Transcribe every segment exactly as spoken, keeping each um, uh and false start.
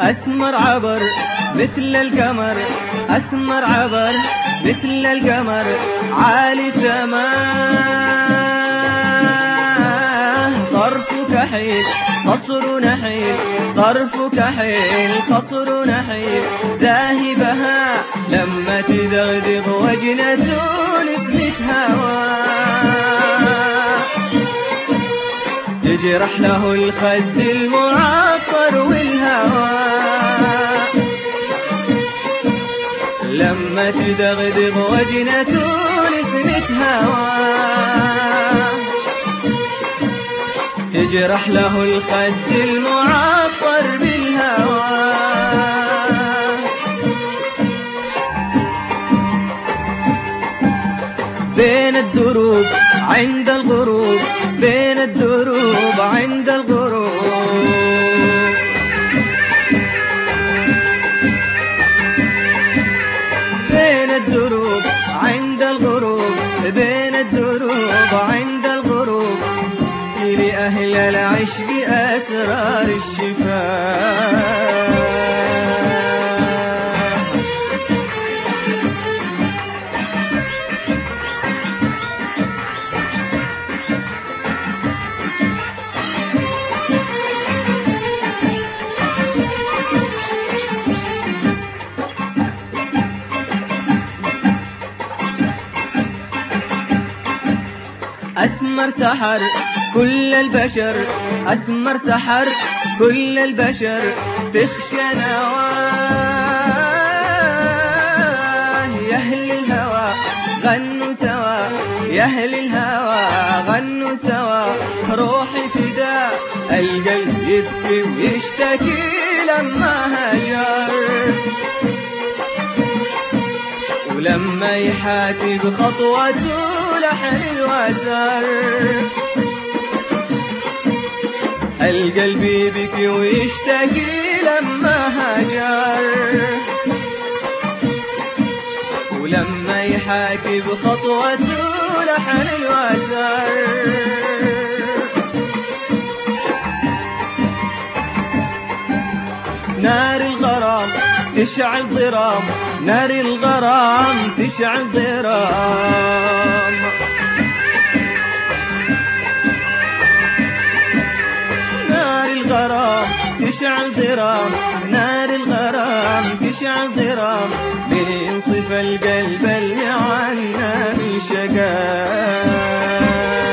أسمر عبر مثل القمر، أسمر عبر مثل القمر، عالي سماه طرفك حيل خصر نحيل، طرفك حيل خصر نحيل، زاهبها لما تدغدغ وجنة نسمة هواه، يجرح له الخد المعطر والهوى، لما تدغدغ وجنة نسمة هواه، تجرح له الخد المعطر بالهوى. بين الدروب عند الغروب، بين الدروب عند الغروب، بين الدروب عند الغروب، بين الدروب عند الغروب، لأهل العشق أسرار الشفاء. أسمر سحر كل البشر، أسمر سحر كل البشر، تخشى نواه، يا أهل الهوى غنوا سوا، يا أهل الهوى غنوا سوا، روحي فداء القلب يبكي ويشتكي لما هجر، ولما يحاكي بخطوته لحن الوتر، القلب يبكي ويشتكي لما هجر، ولما يحاكي بخطوته لحن الوتر. نار الغرام تشعل ضرام، نار الغرام تشعل ضرام، نار الغرام تشعل ضرام، نار الغرام تشعل ضرام، بينصف القلب المعنى بشقاه.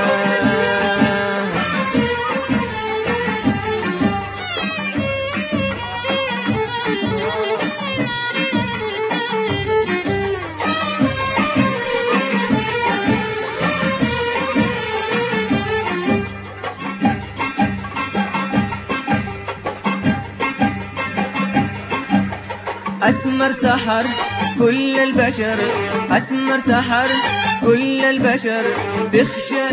أسمر سحر كل البشر، أسمر سحر كل البشر، تخشى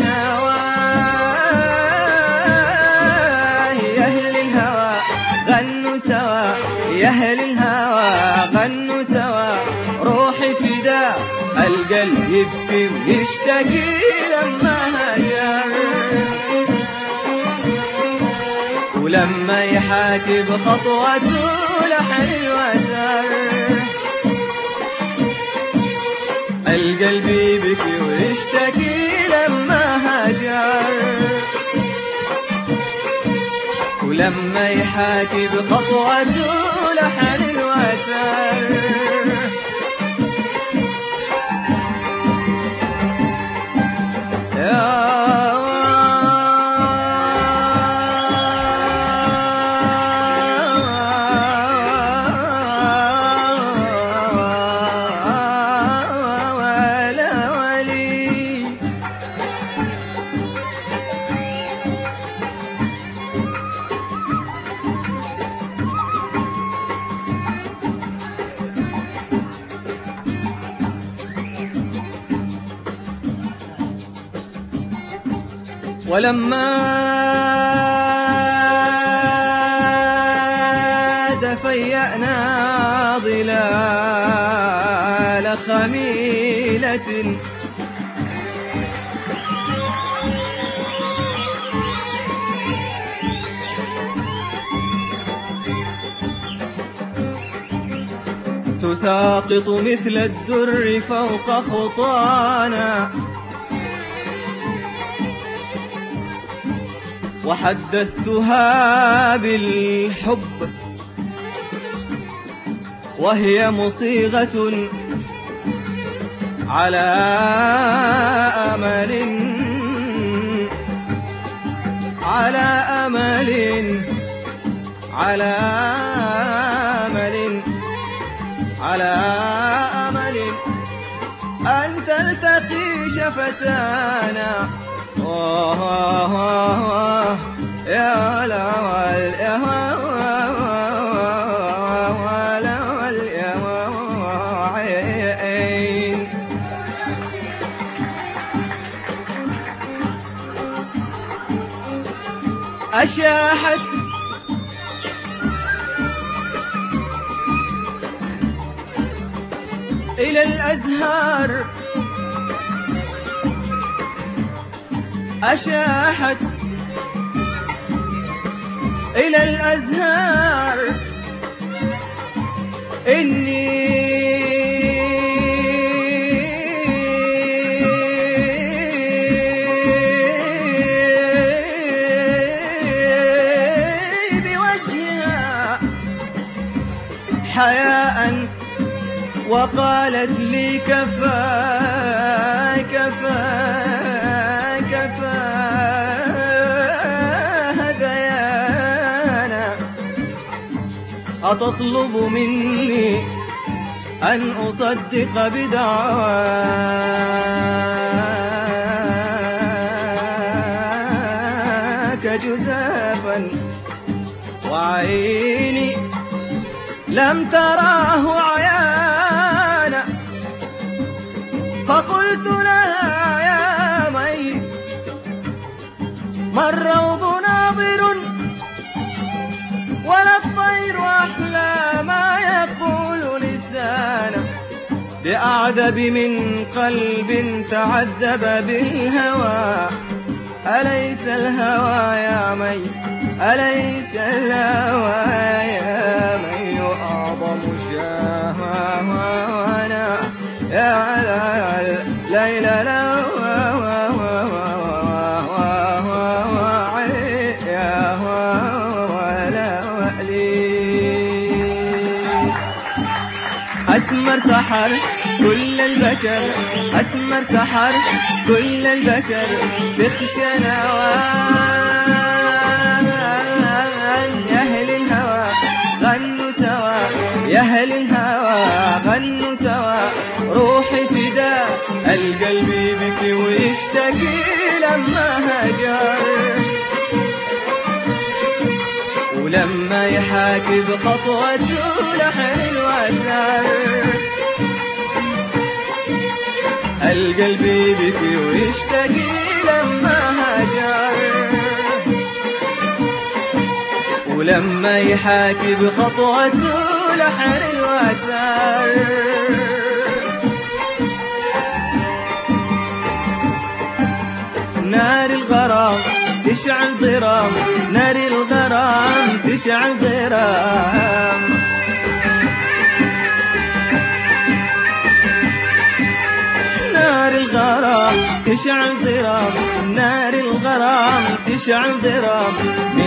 نواه، يا أهل الهوى غنوا سوا، يا أهل الهوى غنوا سوا، روحي فداء القلب يبكي ويشتكي لما هجر، ولما يحاكي بخطوته لحن الوتر، القلب يبكي ويشتكي لما هجر، ولما يحاكي بخطوته لحن الوتر. ولما تفيأنا ظلال خميلة تساقط مثل الدر فوق خطانا، وحدثتها بالحب وهي مصيغة على أمل على أمل على أمل على أمل أن تلتقي شفتانا. أوه يا لول يا لول يا عين. أشاحت إلى الأزهار، أشاحت إلى الأزهار إني بوجهها حياء، وقالت لي كفى كفى كفى هذيانا، أتطلب مني أن أصدق بدعواك جزافا، وعيني لم تراه عيانا. فقلت لها يا مي ما الروض ناظر ولا الطير أحلى ما يقول لسانا، بأعذب من قلب تعذب بالهوى. أليس الهوى يا مي أليس الهوى يا مي أعظم شهوانا يا ليلى لا أسمر سحر كل البشر، أسمر سحر كل البشر، تخشى نوان يا أهل الهوى غنوا سوا، يا أهل الهوى غنوا سوا. روحي فداء القلب يبكي ويشتكي لما هجر، ولما يحاكي بخطوته لحن الوتر، القلب يبكي ويشتكي لما هجر، ولما يحاكي بخطوته لحن الوتر. نار الغرام تشعل ضرام، نار الغرام تشعل ضرام، نار الغرام تشعل ضرام، نار الغرام تشعل ضرام،